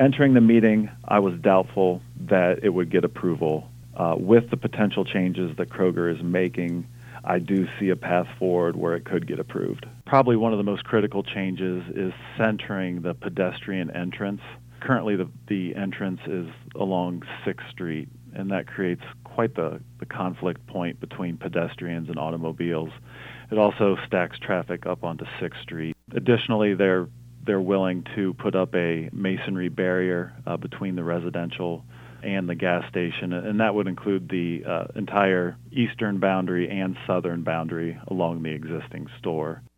Entering the meeting, I was doubtful that it would get approval. With the potential changes that Kroger is making, I do see a path forward where it could get approved. Probably one of the most critical changes is centering the pedestrian entrance. Currently, the entrance is along 6th Street, and that creates quite the conflict point between pedestrians and automobiles. It also stacks traffic up onto 6th Street. Additionally, they're willing to put up a masonry barrier between the residential and the gas station, and that would include the entire eastern boundary and southern boundary along the existing store.